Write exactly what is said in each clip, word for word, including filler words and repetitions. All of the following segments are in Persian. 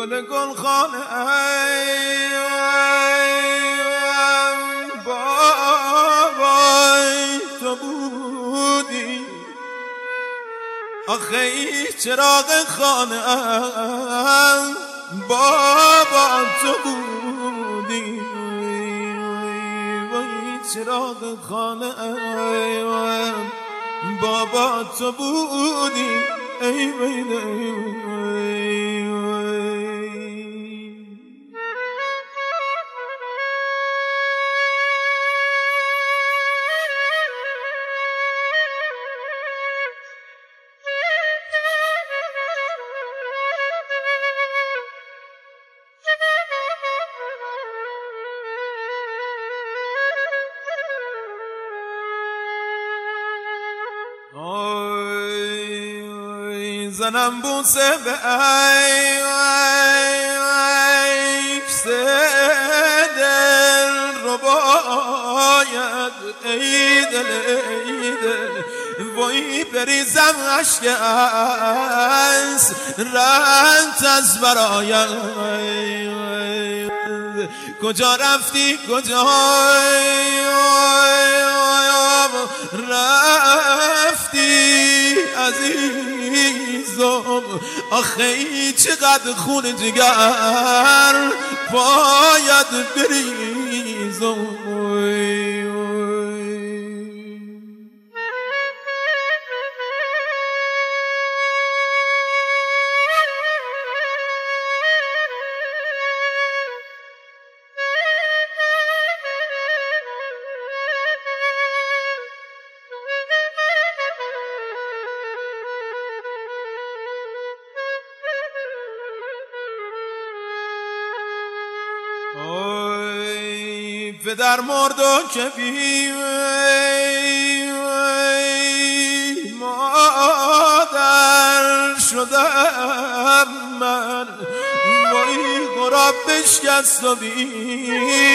گل گل خانه بابای تو بودی آخه ای چراغ خانه بابا تو بودی وای چراغ خانه بابا تو بودی ای ویلی زنم بوسه به عکس دل رو باید ای دل ای دل وای بریزم عشق از رنت از برایم کجا رفتی کجا رفتی عزیزم آخه ای چقدر خون جگر باید بریزم پدر مرد و که بی مادر شدم من وای غراب بشکست و بی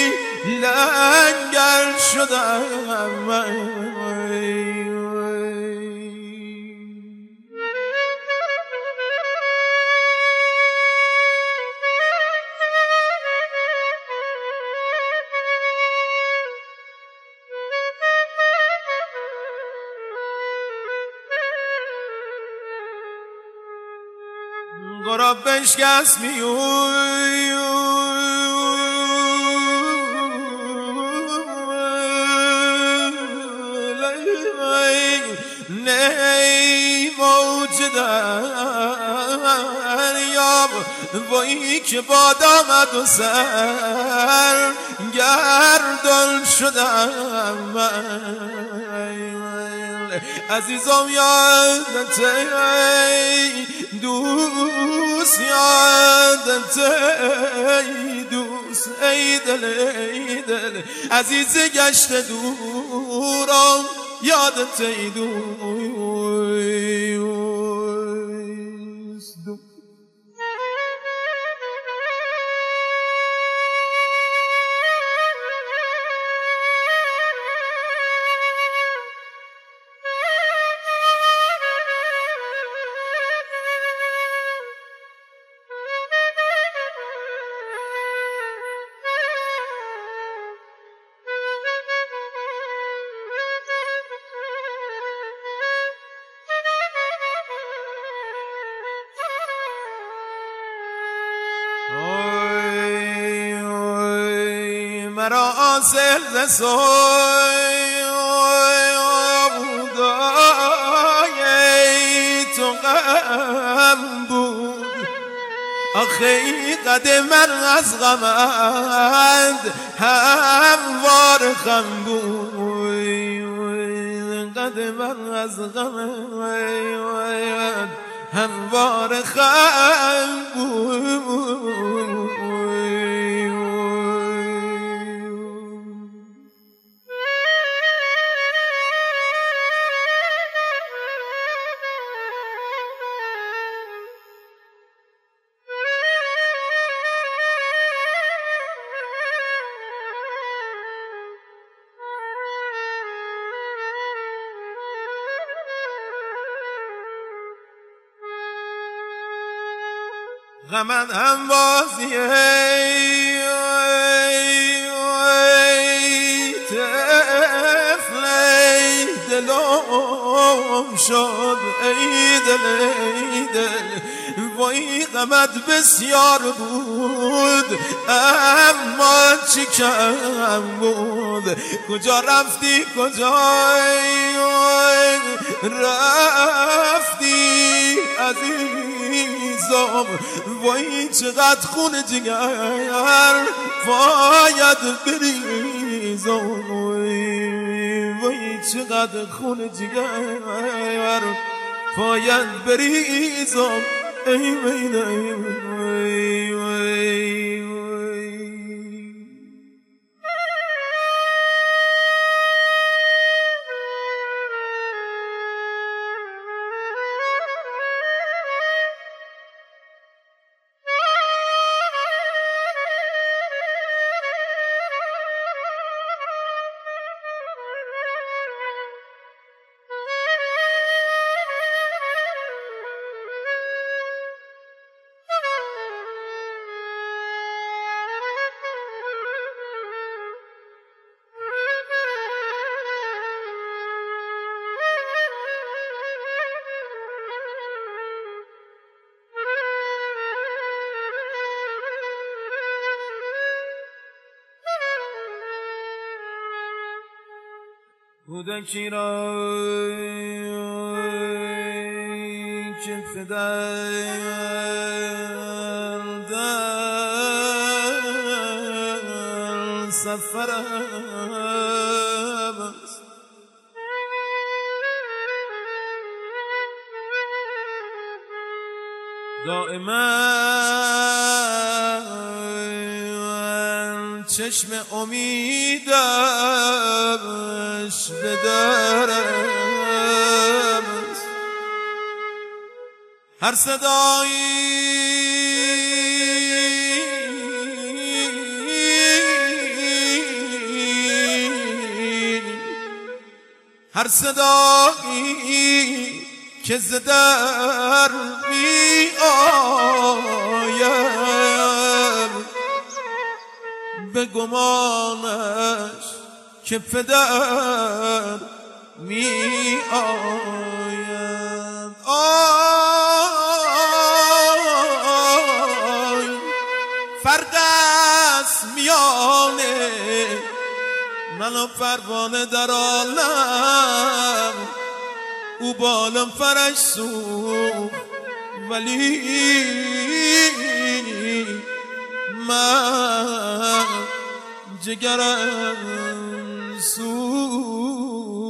لنگر شدم من غراب بشکست میوی نی موج دریاب وایی که باد آمد و سر گردان شدم من عزیزم یادت ای دوست یادت ای دوست ای دل ای دل عزیز گشت دورم یادت ای دوست مرا آسل ز سودای تو غم بود آخه ای قد من از غمت هموار خم بود قد من از غمت هموار خم بود غمت هم بازیه طفلی دلم شد ای دل ای دل وای غمت بسیار بود اما چی کم بود کجا رفتی کجای رفتی عزیزم وای چقدر خون جگر باید بریزم وای چقدر خون جگر باید بریزم ای ویل ای وی وی وی کودکی را که پدر در سفر است دائما چشم امیدش به درم هر صدایی هر صدایی که ز در می آید به گمانش که پدر می آید آی فرق است میانه من و پروانه در عالم او بالم فرش سوخت ولی من جگرم سوخت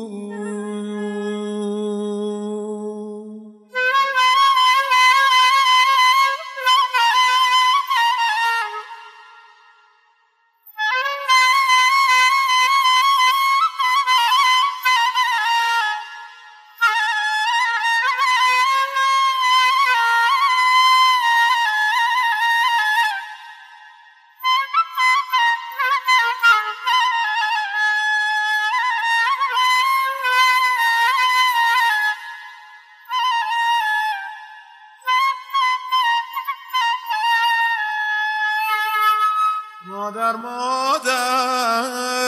مادر مادر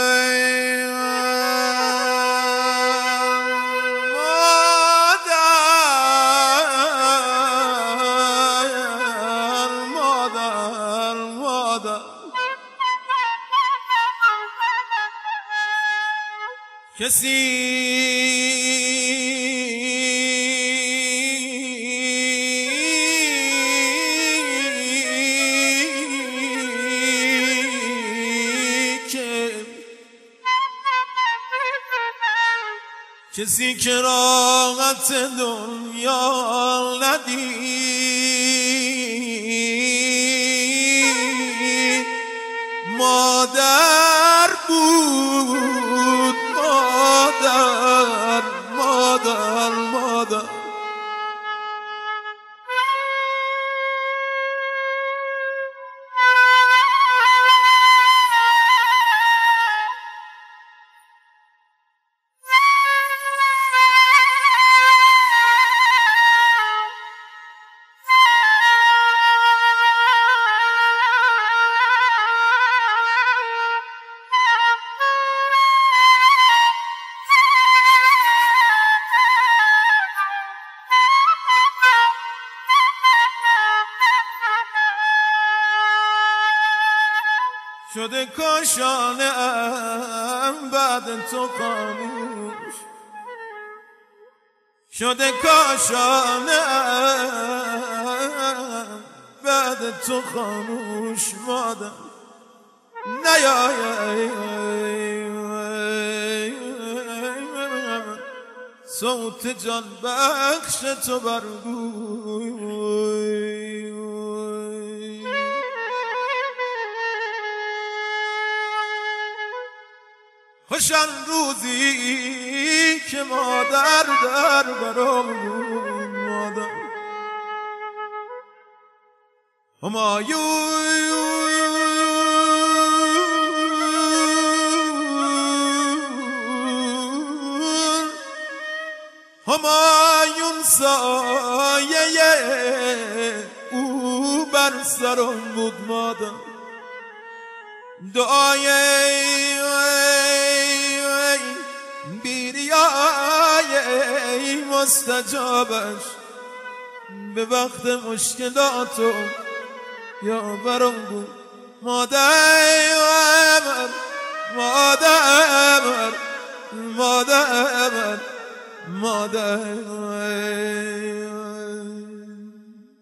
مادر مادر مادر کسی کسی که راحت دنیا ندید مادر بود مادر مادر مادر شده کاشانه ام بعد تو خاموش، شده کاشانه ام بعد تو خاموش. مادر نیای صوت جان بخش تو برگوی. خوش آن روزی که مادر در برام مادر همایون همایون سایه او بر سرم بود مادر. دعای بیریای مستجابش به وقت مشکلاتو یا برام بود مادر مادر مادر مادر